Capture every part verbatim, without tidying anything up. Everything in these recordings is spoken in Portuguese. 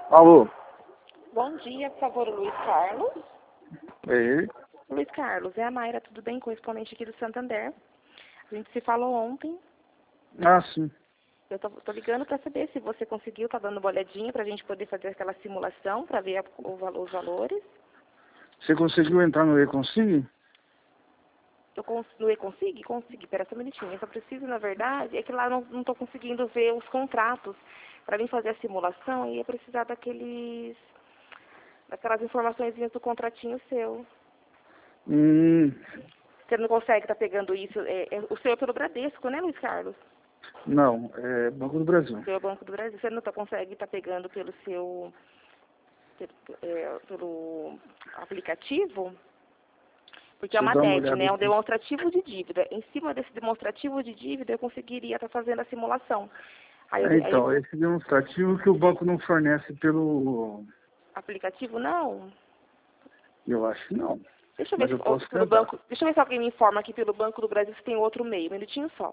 Alô? Bom dia, por favor, o Luiz Carlos. É ele? Luiz Carlos, é a Mayra, tudo bem? Correspondente aqui do Santander. A gente se falou ontem. Ah, sim. Eu tô, tô ligando para saber se você conseguiu, tá dando uma olhadinha para a gente poder fazer aquela simulação para ver a, o, valo- os valores. Você conseguiu entrar no E-Consig? Eu continuei, consegui? Consegui, pera só um minutinho. Eu só preciso, na verdade, é que lá não, não tô conseguindo ver os contratos. Para mim fazer a simulação, ia precisar daqueles, daquelas informações do contratinho seu. Hum, Você não consegue estar pegando isso. É, é, o seu é pelo Bradesco, né, Luiz Carlos? não, é Banco do Brasil. Pelo Banco do Brasil. Você não tá, consegue estar pegando pelo seu pelo, é, pelo aplicativo? Porque é Deixa eu uma dar uma D E D, olhada né? É um aqui. demonstrativo de dívida. Em cima desse demonstrativo de dívida, eu conseguiria estar fazendo a simulação. Aí, eu, É, aí então, eu, esse demonstrativo que o banco não fornece pelo... aplicativo não. Eu acho que não, Deixa eu ver mas se eu ó, posso pelo tentar. banco. Deixa eu ver se alguém me informa aqui pelo Banco do Brasil se tem outro meio. Um minutinho só.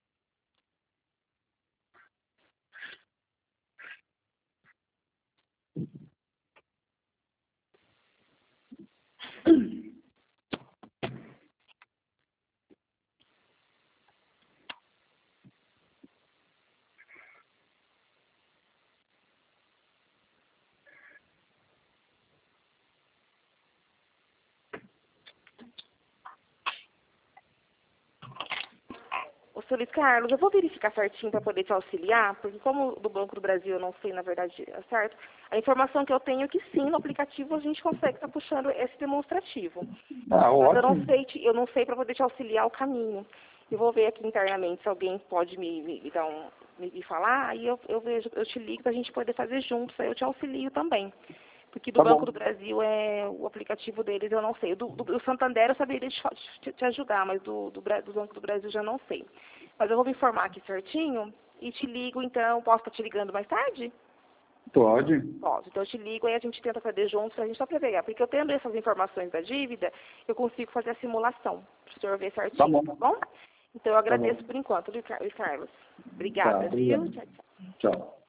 Ô, seu Luiz Carlos, eu vou verificar certinho para poder te auxiliar, porque como do Banco do Brasil eu não sei, na verdade, é certo, a informação que eu tenho é que sim, no aplicativo a gente consegue estar puxando esse demonstrativo. Ah, Mas eu não ótimo. sei, te- eu não sei para poder te auxiliar o caminho. Eu vou ver aqui internamente se alguém pode me, me, me dar um, me, me falar, aí eu, eu vejo, eu te ligo para a gente poder fazer juntos, aí eu te auxilio também. Porque do Tá Banco bom. do Brasil, é o aplicativo deles eu não sei. Do, do, do Santander eu saberia te, te, te ajudar, mas do, do, Bra- do Banco do Brasil eu já não sei. Mas eu vou me informar aqui certinho e te ligo então. Posso estar te ligando mais tarde? Pode. Posso. Então eu te ligo e a gente tenta fazer juntos, a gente só para pegar. Porque eu tendo essas informações da dívida, eu consigo fazer a simulação, para o senhor ver Tá certinho, bom. tá bom? Então eu Tá bom. agradeço por enquanto, viu, Car- Luiz Carlos? Tá, Obrigada, viu? obrigado. Tchau, tchau. Tchau.